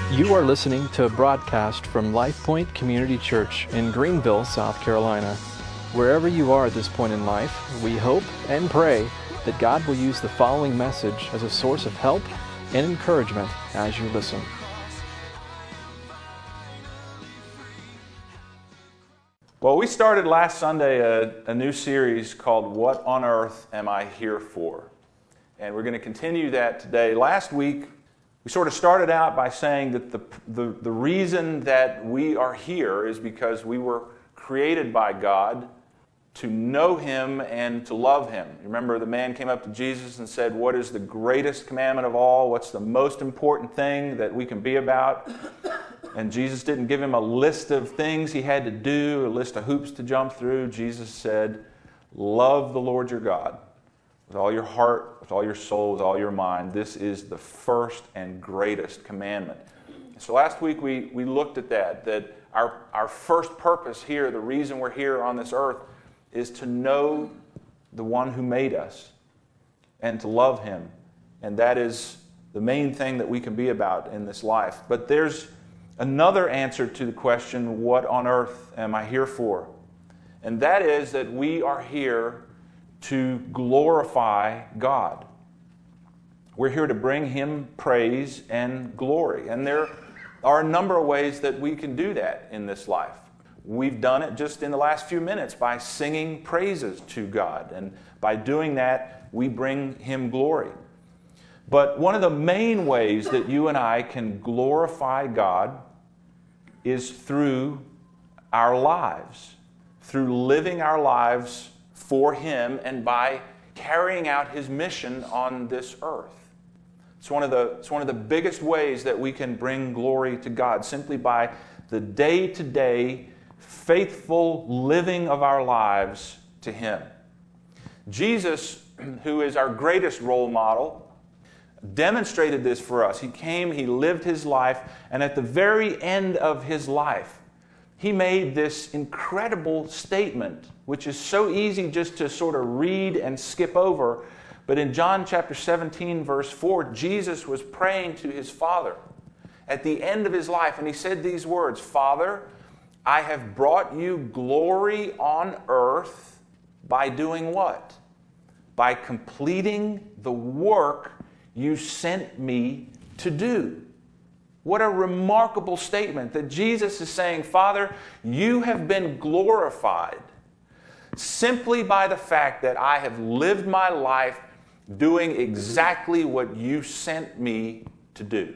You are listening to a broadcast from Life Point Community Church in Greenville, South Carolina. Wherever you are at this point in life, we hope and pray that God will use the following message as a source of help and encouragement as you listen. Well, we started last Sunday a new series called What on Earth Am I Here For? And we're going to continue that today. Last week, we sort of started out by saying that the reason that we are here is because we were created by God to know Him and to love Him. Remember, the man came up to Jesus and said, "What is the greatest commandment of all? What's the most important thing that we can be about?" And Jesus didn't give him a list of things he had to do, a list of hoops to jump through. Jesus said, "Love the Lord your God with all your heart, with all your soul, with all your mind. This is the first and greatest commandment." So last week we looked at that our first purpose here, the reason we're here on this earth, is to know the one who made us and to love Him. And that is the main thing that we can be about in this life. But there's another answer to the question, what on earth am I here for? And that is that we are here to glorify God. We're here to bring Him praise and glory. And there are a number of ways that we can do that in this life. We've done it just in the last few minutes by singing praises to God. And by doing that, we bring Him glory. But one of the main ways that you and I can glorify God is through our lives, through living our lives for Him and by carrying out His mission on this earth. It's one of the biggest ways that we can bring glory to God, simply by the day-to-day faithful living of our lives to Him. Jesus, who is our greatest role model, demonstrated this for us. He came, He lived His life, and at the very end of His life, He made this incredible statement, which is so easy just to sort of read and skip over. But in John chapter 17, verse 4, Jesus was praying to His Father at the end of His life, and He said these words, "Father, I have brought you glory on earth by doing what? By completing the work you sent me to do." What a remarkable statement that Jesus is saying, "Father, you have been glorified simply by the fact that I have lived my life doing exactly what you sent me to do."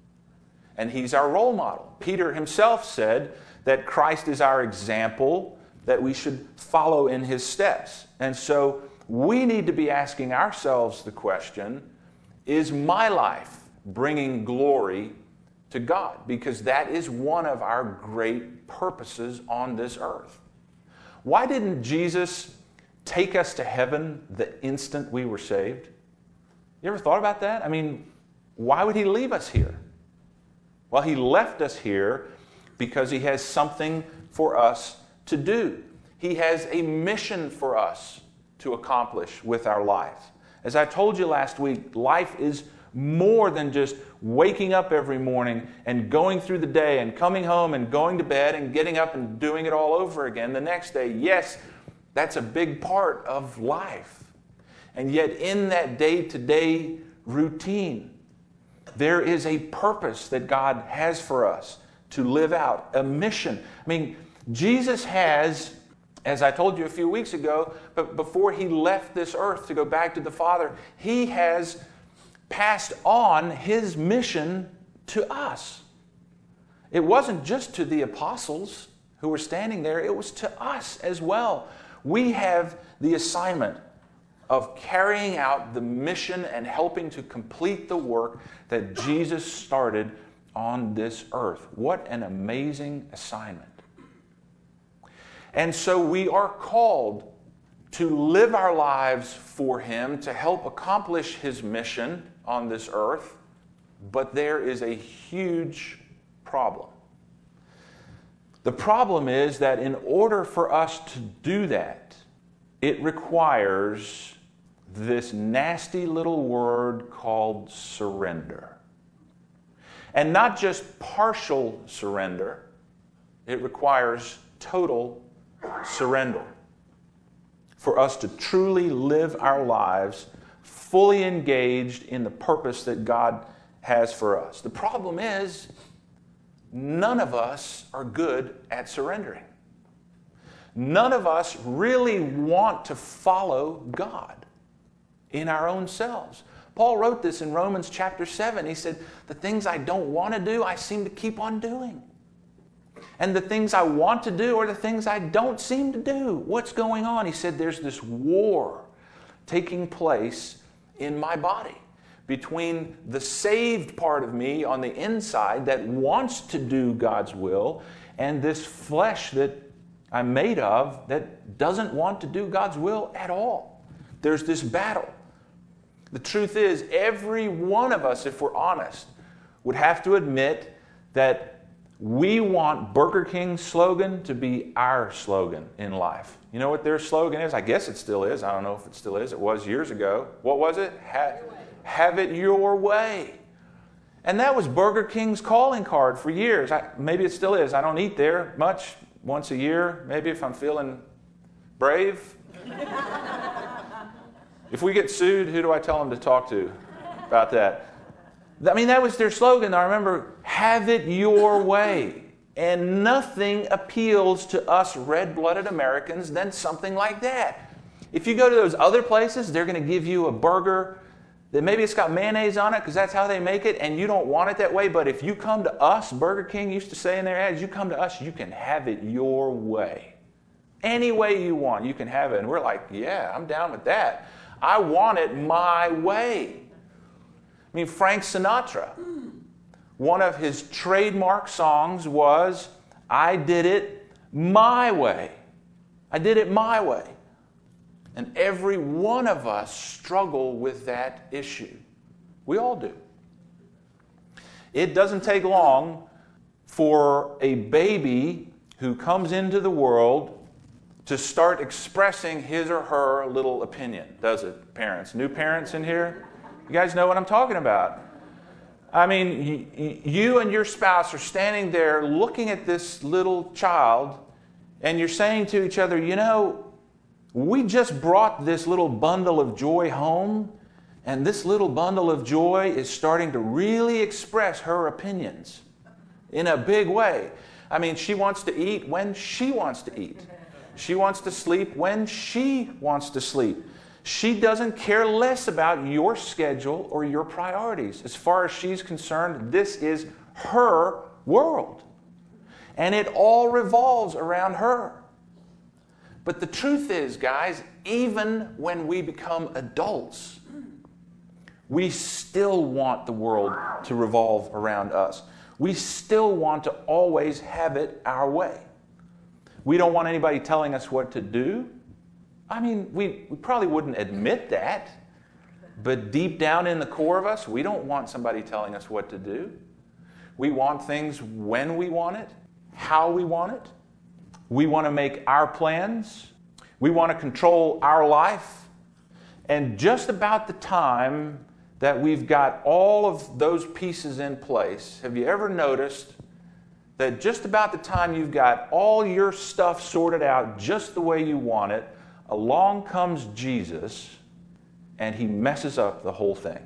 And He's our role model. Peter himself said that Christ is our example, that we should follow in His steps. And so we need to be asking ourselves the question, is my life bringing glory to God? Because that is one of our great purposes on this earth. Why didn't Jesus take us to heaven the instant we were saved? You ever thought about that? I mean, why would He leave us here? Well, He left us here because He has something for us to do. He has a mission for us to accomplish with our life. As I told you last week, life is more than just waking up every morning and going through the day and coming home and going to bed and getting up and doing it all over again the next day. Yes, that's a big part of life. And yet in that day-to-day routine, there is a purpose that God has for us to live out, a mission. I mean, Jesus has, as I told you a few weeks ago, but before He left this earth to go back to the Father, He has passed on His mission to us. It wasn't just to the apostles who were standing there, it was to us as well. We have the assignment of carrying out the mission and helping to complete the work that Jesus started on this earth. What an amazing assignment. And so we are called to live our lives for Him, to help accomplish His mission on this earth. But there is a huge problem. The problem is that in order for us to do that, it requires this nasty little word called surrender. And not just partial surrender, it requires total surrender for us to truly live our lives fully engaged in the purpose that God has for us. The problem is, none of us are good at surrendering. None of us really want to follow God in our own selves. Paul wrote this in Romans chapter 7. He said, the things I don't want to do, I seem to keep on doing. And the things I want to do are the things I don't seem to do. What's going on? He said, there's this war taking place in my body between the saved part of me on the inside that wants to do God's will and this flesh that I'm made of that doesn't want to do God's will at all. There's this battle. The truth is, every one of us, if we're honest, would have to admit that we want Burger King's slogan to be our slogan in life. You know what their slogan is? I guess it still is. I don't know if it still is. It was years ago. What was it? Have it your way. And that was Burger King's calling card for years. Maybe it still is. I don't eat there much. Once a year, maybe if I'm feeling brave. If we get sued, who do I tell them to talk to about that? I mean, that was their slogan. I remember, have it your way. And nothing appeals to us red-blooded Americans than something like that. If you go to those other places, they're going to give you a burger that maybe it's got mayonnaise on it because that's how they make it, and you don't want it that way. But if you come to us, Burger King used to say in their ads, you come to us, you can have it your way. Any way you want, you can have it. And we're like, yeah, I'm down with that. I want it my way. I mean, Frank Sinatra, one of his trademark songs was, I did it my way. I did it my way. And every one of us struggle with that issue. We all do. It doesn't take long for a baby who comes into the world to start expressing his or her little opinion, does it, parents? New parents in here? You guys know what I'm talking about. I mean, you and your spouse are standing there looking at this little child, and you're saying to each other, you know, we just brought this little bundle of joy home, and this little bundle of joy is starting to really express her opinions in a big way. I mean, she wants to eat when she wants to eat. She wants to sleep when she wants to sleep. She doesn't care less about your schedule or your priorities. As far as she's concerned, this is her world. And it all revolves around her. But the truth is, guys, even when we become adults, we still want the world to revolve around us. We still want to always have it our way. We don't want anybody telling us what to do. I mean, we probably wouldn't admit that, but deep down in the core of us, we don't want somebody telling us what to do. We want things when we want it, how we want it. We want to make our plans. We want to control our life. And just about the time that we've got all of those pieces in place, have you ever noticed that just about the time you've got all your stuff sorted out just the way you want it, along comes Jesus and he messes up the whole thing.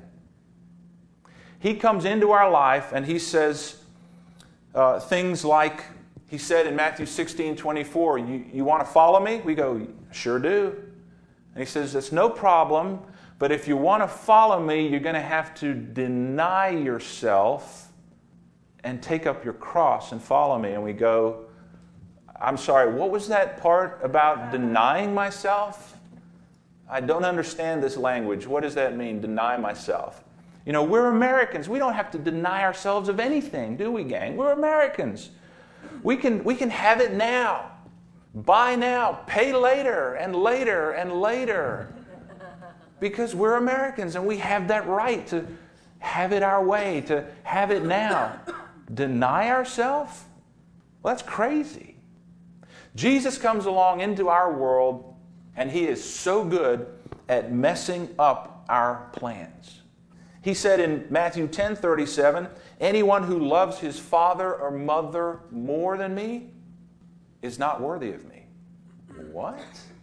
He comes into our life and he says things like, he said in Matthew 16:24, you want to follow me? We go, sure do. And he says, it's no problem, but if you want to follow me, you're going to have to deny yourself and take up your cross and follow me. And we go, I'm sorry, what was that part about denying myself? I don't understand this language. What does that mean, deny myself? You know, we're Americans. We don't have to deny ourselves of anything, do we, gang? We're Americans. We can have it now. Buy now, pay later, and later, and later. Because we're Americans and we have that right to have it our way, to have it now. Deny ourselves? Well, that's crazy. Jesus comes along into our world and he is so good at messing up our plans. He said in Matthew 10:37, anyone who loves his father or mother more than me is not worthy of me. What?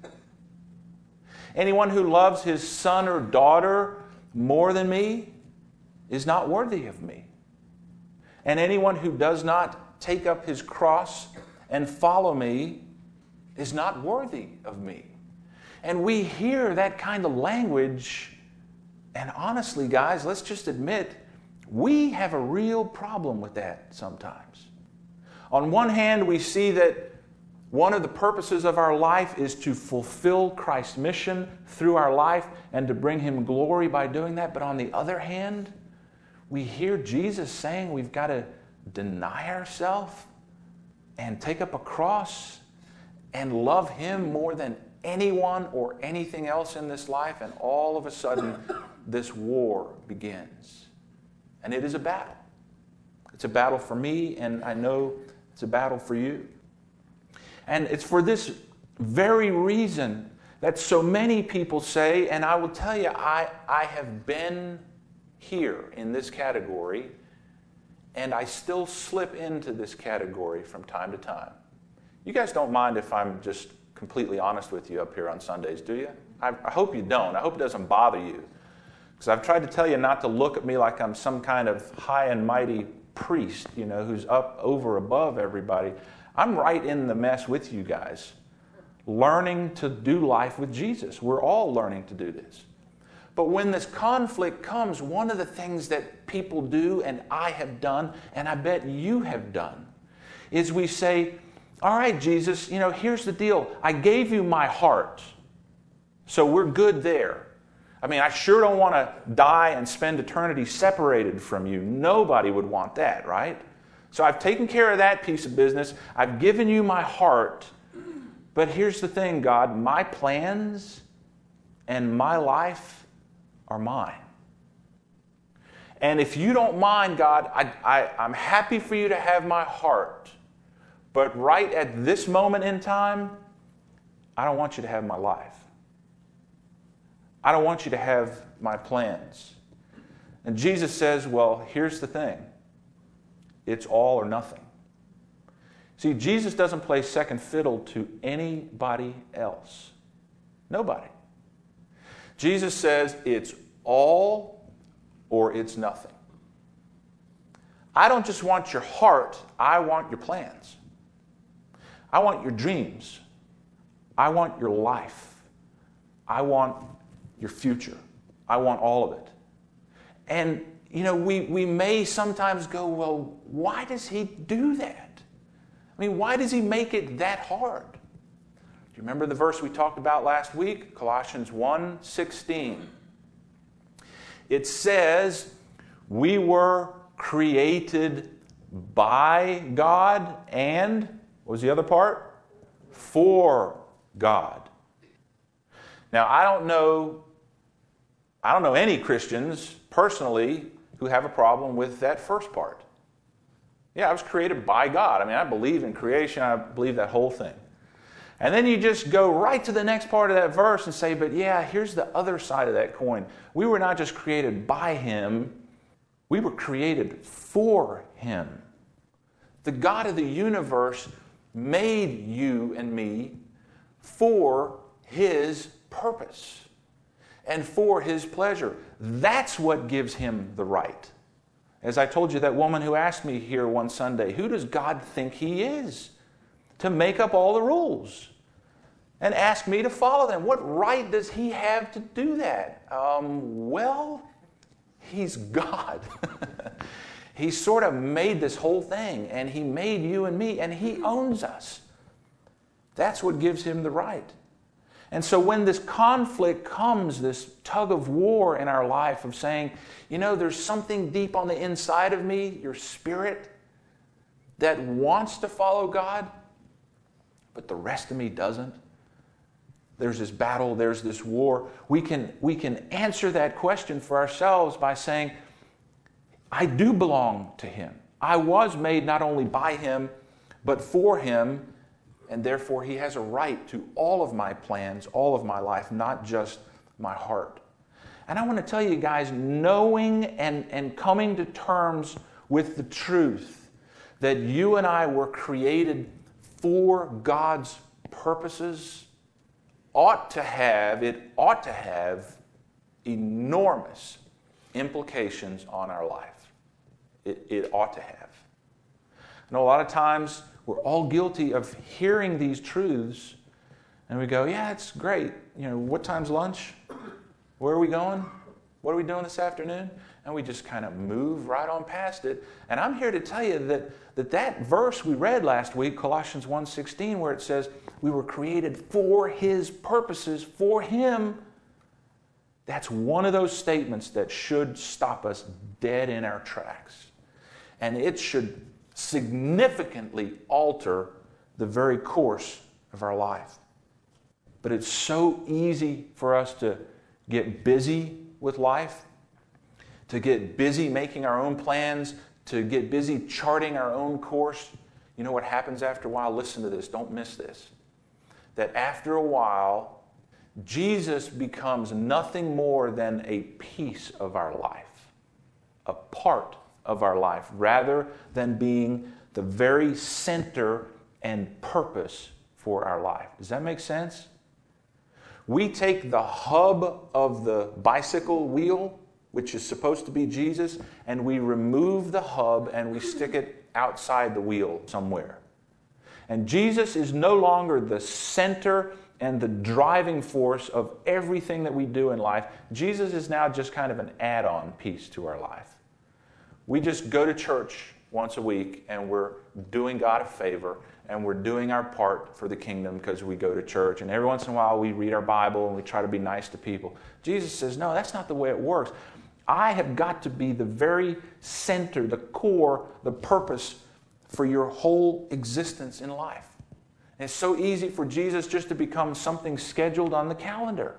Anyone who loves his son or daughter more than me is not worthy of me. And anyone who does not take up his cross and follow me is not worthy of me. And we hear that kind of language, and honestly, guys, let's just admit, we have a real problem with that sometimes. On one hand, we see that one of the purposes of our life is to fulfill Christ's mission through our life and to bring Him glory by doing that. But on the other hand, we hear Jesus saying we've got to deny ourselves and take up a cross and love Him more than anyone or anything else in this life. And all of a sudden, this war begins. And it is a battle. It's a battle for me, and I know it's a battle for you. And it's for this very reason that so many people say, and I will tell you, I have been here in this category, and I still slip into this category from time to time. You guys don't mind if I'm just completely honest with you up here on Sundays, do you? I hope you don't. I hope it doesn't bother you. Because I've tried to tell you not to look at me like I'm some kind of high and mighty priest, who's up over above everybody. I'm right in the mess with you guys, learning to do life with Jesus. We're all learning to do this. But when this conflict comes, one of the things that people do, and I have done, and I bet you have done, is we say, all right, Jesus, here's the deal. I gave you my heart, so we're good there. I mean, I sure don't want to die and spend eternity separated from you. Nobody would want that, right? So I've taken care of that piece of business. I've given you my heart. But here's the thing, God. My plans and my life are mine. And if you don't mind, God, I'm happy for you to have my heart. But right at this moment in time, I don't want you to have my life. I don't want you to have my plans. And Jesus says, well, here's the thing. It's all or nothing. See, Jesus doesn't play second fiddle to anybody else. Nobody. Jesus says it's all or it's nothing. I don't just want your heart, I want your plans. I want your dreams. I want your life. I want your future. I want all of it. And we may sometimes go, well, why does He do that? I mean, why does He make it that hard? Do you remember the verse we talked about last week? Colossians 1:16. It says, we were created by God and, what was the other part? For God. Now, I don't know any Christians personally who have a problem with that first part. Yeah, I was created by God. I mean, I believe in creation. I believe that whole thing. And then you just go right to the next part of that verse and say, but yeah, here's the other side of that coin. We were not just created by Him. We were created for Him. The God of the universe made you and me for His purpose and for His pleasure. That's what gives Him the right. As I told you, that woman who asked me here one Sunday, who does God think He is to make up all the rules and ask me to follow them? What right does He have to do that? Well, He's God. He sort of made this whole thing, and He made you and me, and He owns us. That's what gives Him the right. And so when this conflict comes, this tug of war in our life of saying, there's something deep on the inside of me, your spirit, that wants to follow God, but the rest of me doesn't. There's this battle, there's this war. We can answer that question for ourselves by saying, I do belong to Him. I was made not only by Him, but for Him, and therefore He has a right to all of my plans, all of my life, not just my heart. And I want to tell you guys, knowing and coming to terms with the truth that you and I were created for God's purposes ought to have enormous implications on our life. It ought to have. I know a lot of times we're all guilty of hearing these truths and we go, yeah, it's great. What time's lunch? Where are we going? What are we doing this afternoon? And we just kind of move right on past it. And I'm here to tell you that verse we read last week, Colossians 1:16, where it says we were created for His purposes, for Him, that's one of those statements that should stop us dead in our tracks. And it should significantly alter the very course of our life. But it's so easy for us to get busy with life, to get busy making our own plans, to get busy charting our own course. You know what happens after a while? Listen to this. Don't miss this. That after a while, Jesus becomes nothing more than a piece of our life, a part of our life, rather than being the very center and purpose for our life. Does that make sense? We take the hub of the bicycle wheel, which is supposed to be Jesus, and we remove the hub and we stick it outside the wheel somewhere. And Jesus is no longer the center and the driving force of everything that we do in life. Jesus is now just kind of an add-on piece to our life. We just go to church once a week and we're doing God a favor and we're doing our part for the kingdom because we go to church. And every once in a while we read our Bible and we try to be nice to people. Jesus says, no, that's not the way it works. I have got to be the very center, the core, the purpose for your whole existence in life. And it's so easy for Jesus just to become something scheduled on the calendar,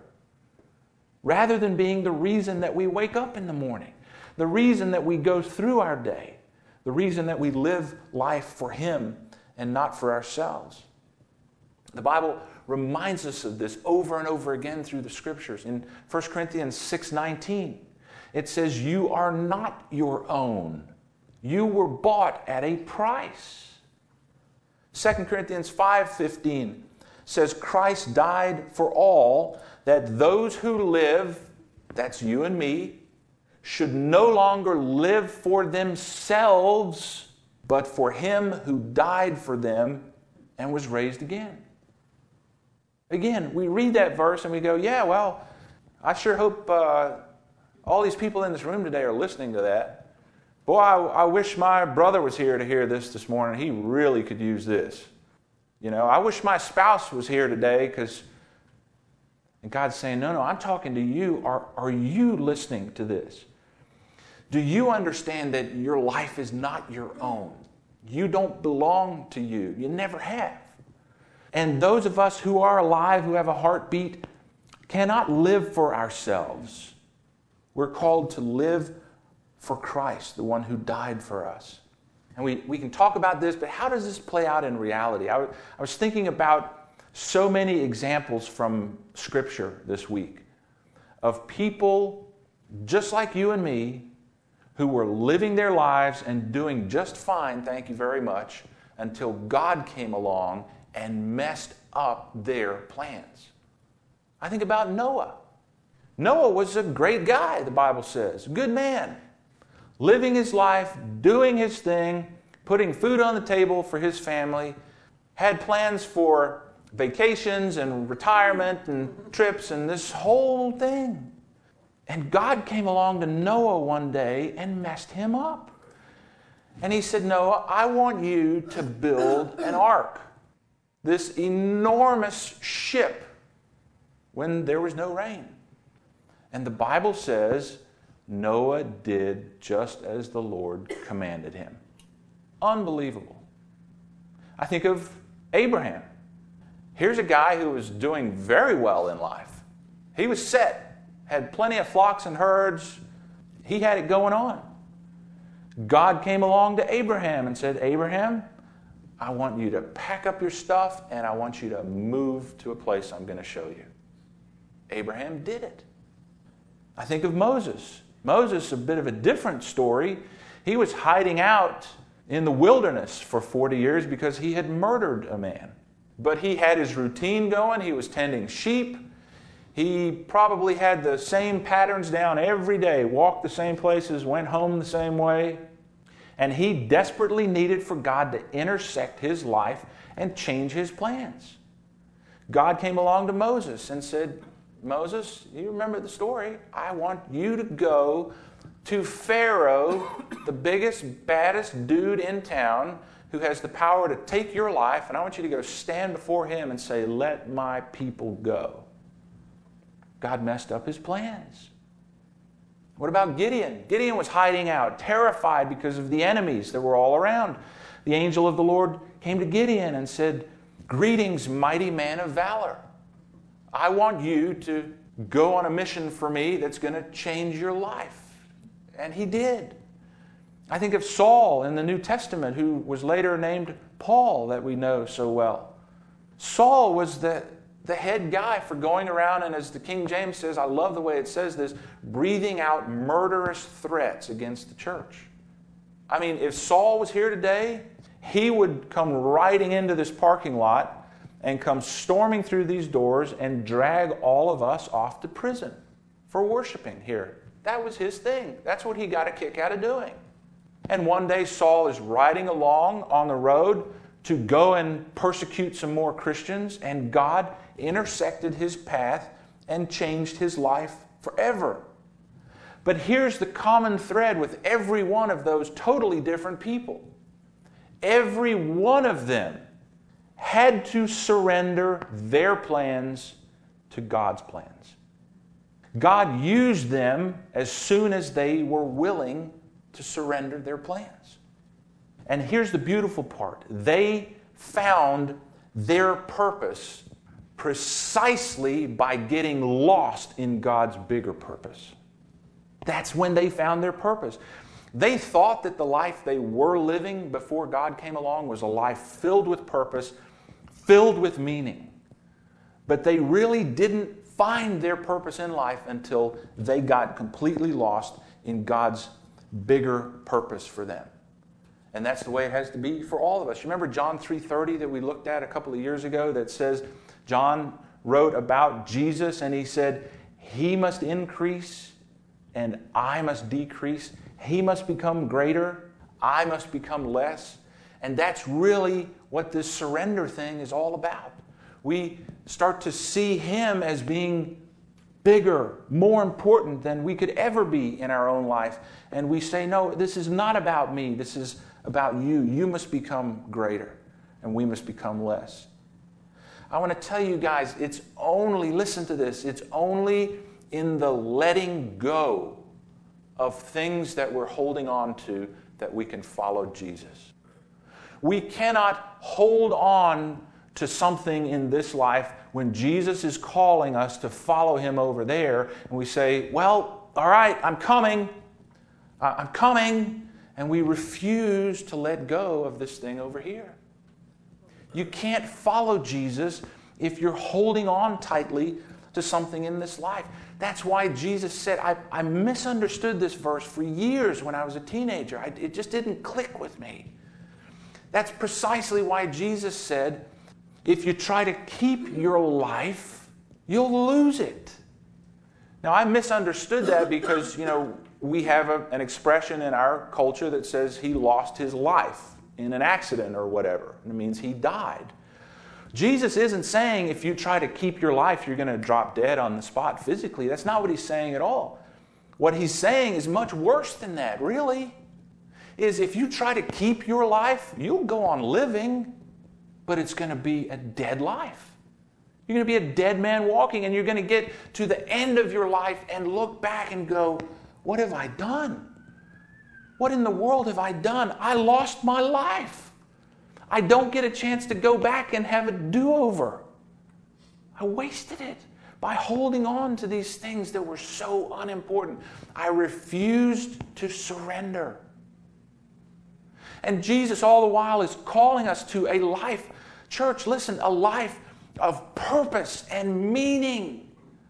rather than being the reason that we wake up in the morning, the reason that we go through our day, the reason that we live life for Him and not for ourselves. The Bible reminds us of this over and over again through the Scriptures. In 1 Corinthians 6:19, it says, you are not your own. You were bought at a price. 2 Corinthians 5:15 says, Christ died for all, that those who live, that's you and me, should no longer live for themselves, but for Him who died for them and was raised again. Again, we read that verse and we go, yeah, well, I sure hope all these people in this room today are listening to that. Boy, I wish my brother was here to hear this morning. He really could use this. I wish my spouse was here today and God's saying, no, I'm talking to you. Are you listening to this? Do you understand that your life is not your own? You don't belong to you. You never have. And those of us who are alive, who have a heartbeat, cannot live for ourselves. We're called to live for Christ, the one who died for us. And we can talk about this, but how does this play out in reality? I was thinking about so many examples from Scripture this week of people just like you and me who were living their lives and doing just fine, thank you very much, until God came along and messed up their plans. I think about Noah. Noah was a great guy, the Bible says, a good man, living his life, doing his thing, putting food on the table for his family, had plans for vacations and retirement and trips and this whole thing. And God came along to Noah one day and messed him up. And He said, Noah, I want you to build an ark, this enormous ship, when there was no rain. And the Bible says Noah did just as the Lord commanded him. Unbelievable. I think of Abraham. Here's a guy who was doing very well in life. He was set, had plenty of flocks and herds. He had it going on. God came along to Abraham and said, Abraham, I want you to pack up your stuff and I want you to move to a place I'm going to show you. Abraham did it. I think of Moses. Moses, a bit of a different story. He was hiding out in the wilderness for 40 years because he had murdered a man. But he had his routine going. He was tending sheep. He probably had the same patterns down every day, walked the same places, went home the same way. And he desperately needed for God to intersect his life and change his plans. God came along to Moses and said, Moses, you remember the story. I want you to go to Pharaoh, the biggest, baddest dude in town who has the power to take your life, and I want you to go stand before him and say, let my people go. God messed up his plans. What about Gideon? Gideon was hiding out, terrified because of the enemies that were all around. The angel of the Lord came to Gideon and said, greetings, mighty man of valor. I want you to go on a mission for me that's going to change your life. And he did. I think of Saul in the New Testament, who was later named Paul, that we know so well. Saul was the head guy for going around, and as the King James says, I love the way it says this, breathing out murderous threats against the church. I mean, if Saul was here today, he would come riding into this parking lot and come storming through these doors and drag all of us off to prison for worshiping here. That was his thing. That's what he got a kick out of doing. And one day Saul is riding along on the road to go and persecute some more Christians, and God intersected his path and changed his life forever. But here's the common thread with every one of those totally different people. Every one of them had to surrender their plans to God's plans. God used them as soon as they were willing to surrender their plans. And here's the beautiful part. They found their purpose precisely by getting lost in God's bigger purpose. That's when they found their purpose. They thought that the life they were living before God came along was a life filled with purpose, filled with meaning. But they really didn't find their purpose in life until they got completely lost in God's bigger purpose for them. And that's the way it has to be for all of us. You remember John 3:30 that we looked at a couple of years ago that says, John wrote about Jesus and he said, he must increase and I must decrease. He must become greater, I must become less. And that's really what this surrender thing is all about. We start to see him as being bigger, more important than we could ever be in our own life. And we say, no, this is not about me. This is about you. You must become greater and we must become less. I want to tell you guys, it's only, listen to this, it's only in the letting go of things that we're holding on to that we can follow Jesus. We cannot hold on to something in this life when Jesus is calling us to follow him over there, and we say, well, all right, I'm coming, and we refuse to let go of this thing over here. You can't follow Jesus if you're holding on tightly to something in this life. That's why Jesus said, I misunderstood this verse for years when I was a teenager. It just didn't click with me. That's precisely why Jesus said, if you try to keep your life, you'll lose it. Now, I misunderstood that because, we have an expression in our culture that says he lost his life in an accident or whatever. And it means he died. Jesus isn't saying if you try to keep your life, you're going to drop dead on the spot physically. That's not what he's saying at all. What he's saying is much worse than that, really. Is if you try to keep your life, you'll go on living, but it's going to be a dead life. You're going to be a dead man walking, and you're going to get to the end of your life and look back and go, what have I done? What in the world have I done? I lost my life. I don't get a chance to go back and have a do-over. I wasted it by holding on to these things that were so unimportant. I refused to surrender. And Jesus all the while is calling us to a life, church, listen, a life of purpose and meaning.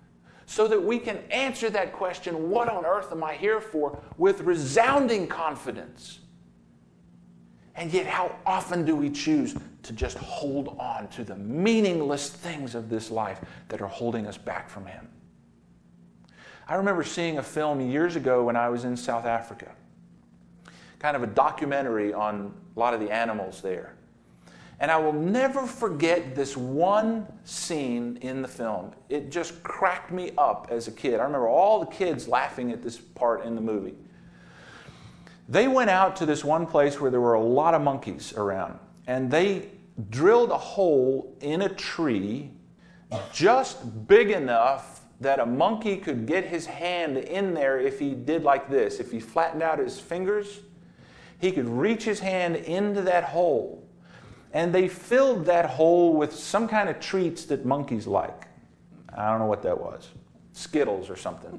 so that we can answer that question, what on earth am I here for, with resounding confidence. And yet, how often do we choose to just hold on to the meaningless things of this life that are holding us back from Him? I remember seeing a film years ago when I was in South Africa, kind of a documentary on a lot of the animals there. And I will never forget this one scene in the film. It just cracked me up as a kid. I remember all the kids laughing at this part in the movie. They went out to this one place where there were a lot of monkeys around, and they drilled a hole in a tree just big enough that a monkey could get his hand in there if he did like this. If he flattened out his fingers, he could reach his hand into that hole. And they filled that hole with some kind of treats that monkeys like. I don't know what that was. Skittles or something.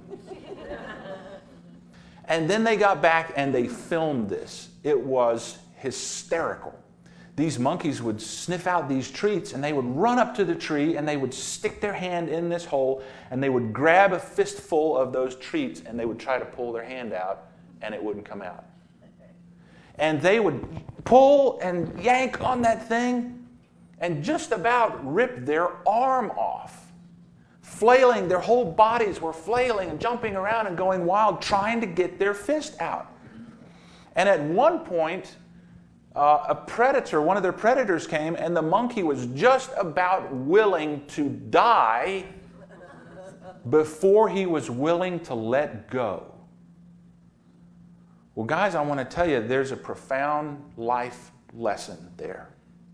And then they got back and they filmed this. It was hysterical. These monkeys would sniff out these treats and they would run up to the tree and they would stick their hand in this hole and they would grab a fistful of those treats and they would try to pull their hand out and it wouldn't come out. And they would pull and yank on that thing and just about rip their arm off. Flailing, their whole bodies were flailing and jumping around and going wild, trying to get their fist out. And at one point, a predator, one of their predators came, and the monkey was just about willing to die before he was willing to let go. Well, guys, I want to tell you, there's a profound life lesson there.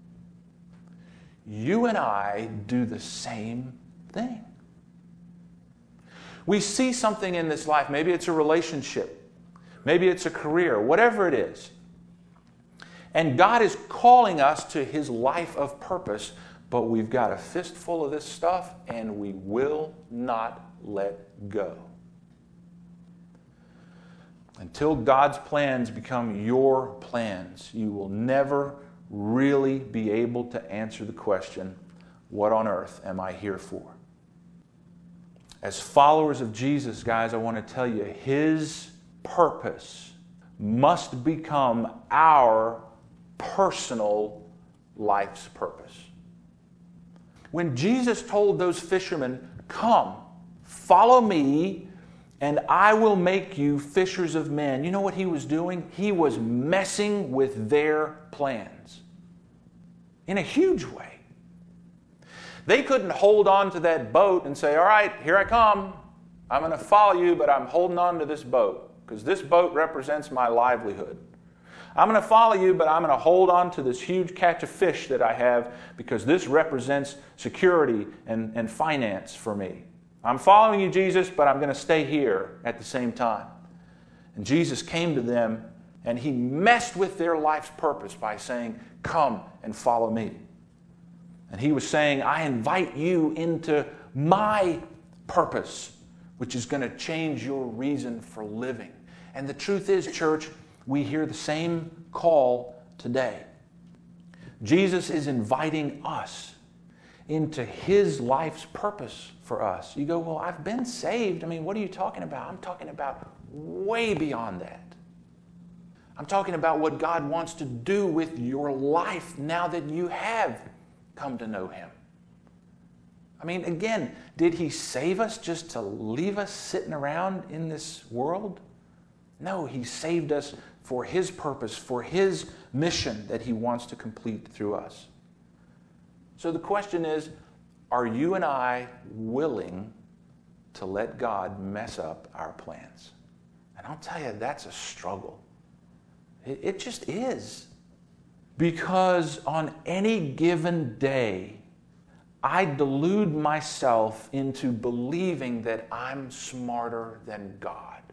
You and I do the same thing. We see something in this life. Maybe it's a relationship. Maybe it's a career. Whatever it is. And God is calling us to His life of purpose, but we've got a fistful of this stuff and we will not let go. Until God's plans become your plans, you will never really be able to answer the question, what on earth am I here for? As followers of Jesus, guys, I want to tell you, His purpose must become our personal life's purpose. When Jesus told those fishermen, come, follow me, and I will make you fishers of men, you know what He was doing? He was messing with their plans in a huge way. They couldn't hold on to that boat and say, all right, here I come. I'm going to follow you, but I'm holding on to this boat because this boat represents my livelihood. I'm going to follow you, but I'm going to hold on to this huge catch of fish that I have because this represents security and finance for me. I'm following you, Jesus, but I'm going to stay here at the same time. And Jesus came to them and He messed with their life's purpose by saying, come and follow me. And He was saying, I invite you into my purpose, which is going to change your reason for living. And the truth is, church, we hear the same call today. Jesus is inviting us into His life's purpose for us. You go, well, I've been saved. I mean, what are you talking about? I'm talking about way beyond that. I'm talking about what God wants to do with your life now that you have come to know Him. I mean, again, did He save us just to leave us sitting around in this world? No, He saved us for His purpose, for His mission that He wants to complete through us. So the question is, are you and I willing to let God mess up our plans? And I'll tell you, that's a struggle. It just is. Because on any given day, I delude myself into believing that I'm smarter than God.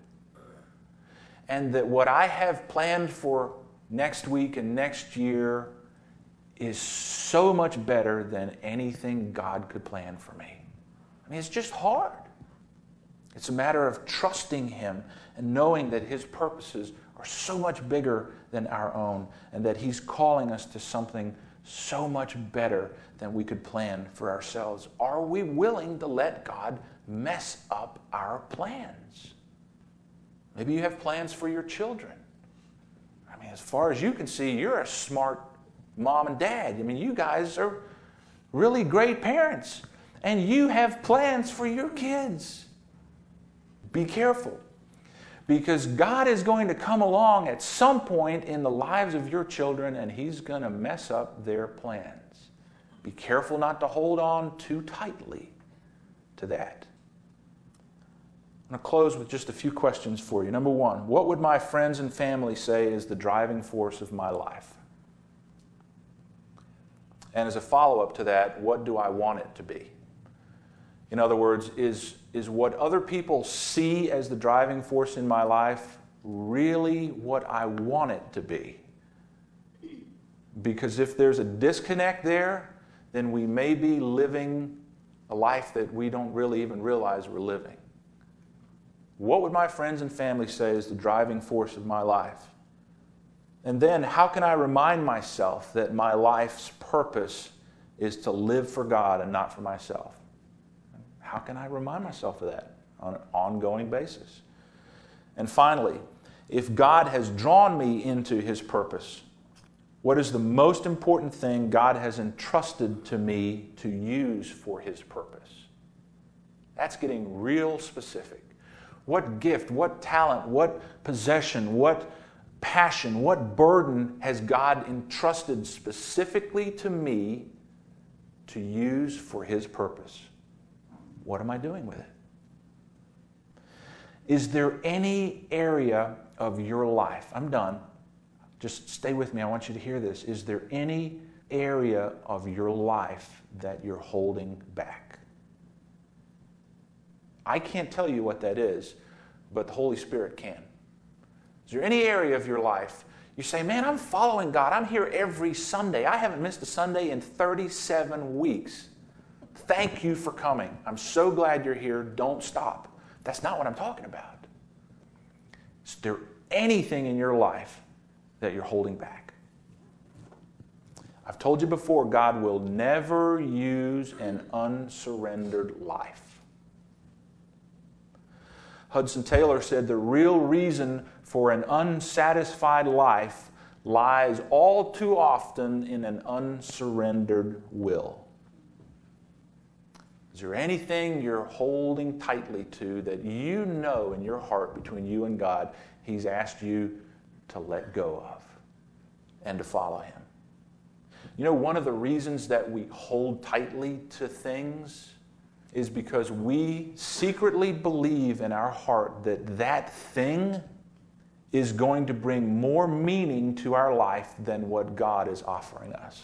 And that what I have planned for next week and next year is so much better than anything God could plan for me. I mean, it's just hard. It's a matter of trusting Him and knowing that His purposes are so much bigger than our own and that He's calling us to something so much better than we could plan for ourselves. Are we willing to let God mess up our plans. Maybe you have plans for your children. I mean, as far as you can see, you're a smart mom and dad. I mean, you guys are really great parents. And you have plans for your kids. Be careful. Because God is going to come along at some point in the lives of your children and He's going to mess up their plans. Be careful not to hold on too tightly to that. I'm going to close with just a few questions for you. Number one, what would my friends and family say is the driving force of my life? And as a follow-up to that, what do I want it to be? In other words, is what other people see as the driving force in my life really what I want it to be? Because if there's a disconnect there, then we may be living a life that we don't really even realize we're living. What would my friends and family say is the driving force of my life? And then, how can I remind myself that my life's purpose is to live for God and not for myself? How can I remind myself of that on an ongoing basis? And finally, if God has drawn me into His purpose, what is the most important thing God has entrusted to me to use for His purpose? That's getting real specific. What gift, what talent, what possession, what passion, what burden has God entrusted specifically to me to use for His purpose? What am I doing with it? Is there any area of your life? I'm done. Just stay with me. I want you to hear this. Is there any area of your life that you're holding back? I can't tell you what that is, but the Holy Spirit can. Is there any area of your life you say, man, I'm following God. I'm here every Sunday. I haven't missed a Sunday in 37 weeks. Thank you for coming. I'm so glad you're here. Don't stop. That's not what I'm talking about. Is there anything in your life that you're holding back? I've told you before, God will never use an unsurrendered life. Hudson Taylor said the real reason for an unsatisfied life lies all too often in an unsurrendered will. Is there anything you're holding tightly to that you know in your heart between you and God He's asked you to let go of and to follow Him? You know, one of the reasons that we hold tightly to things is because we secretly believe in our heart that that thing is going to bring more meaning to our life than what God is offering us.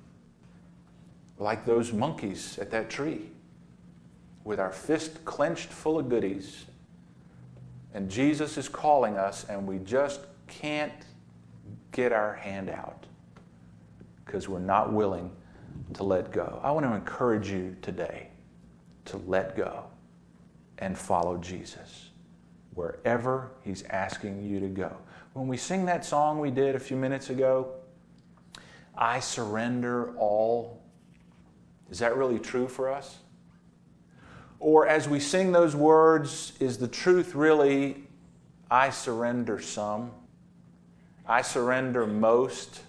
Like those monkeys at that tree, with our fist clenched full of goodies. And Jesus is calling us, and we just can't get our hand out because we're not willing to let go. I want to encourage you today to let go and follow Jesus wherever He's asking you to go. When we sing that song we did a few minutes ago, I surrender all, is that really true for us? Or as we sing those words, is the truth really, I surrender some, I surrender most?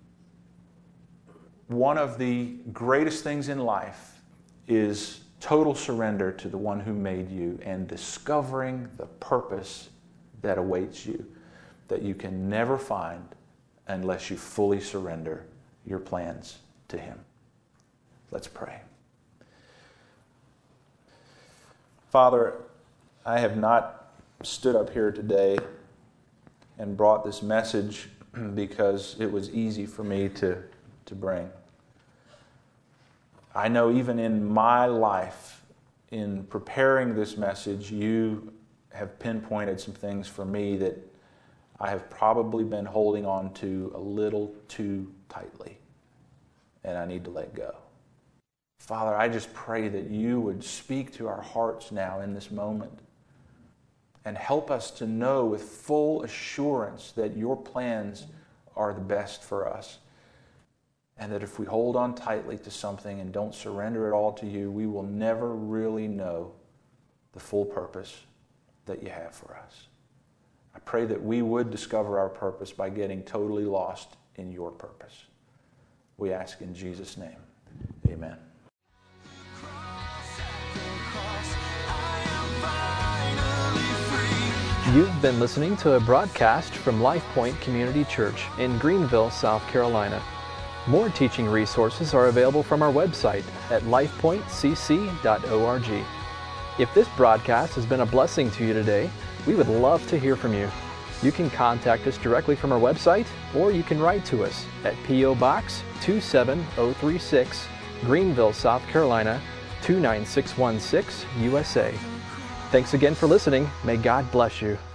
One of the greatest things in life is total surrender to the one who made you and discovering the purpose that awaits you that you can never find unless you fully surrender your plans to Him. Let's pray. Father, I have not stood up here today and brought this message because it was easy for me to bring. I know even in my life, in preparing this message, you have pinpointed some things for me that I have probably been holding on to a little too tightly, and I need to let go. Father, I just pray that you would speak to our hearts now in this moment and help us to know with full assurance that your plans are the best for us. And that if we hold on tightly to something and don't surrender it all to you, we will never really know the full purpose that you have for us. I pray that we would discover our purpose by getting totally lost in your purpose. We ask in Jesus' name. Amen. You've been listening to a broadcast from Life Point Community Church in Greenville, South Carolina. More teaching resources are available from our website at lifepointcc.org. If this broadcast has been a blessing to you today, we would love to hear from you. You can contact us directly from our website, or you can write to us at P.O. Box 27036, Greenville, South Carolina 29616, USA. Thanks again for listening. May God bless you.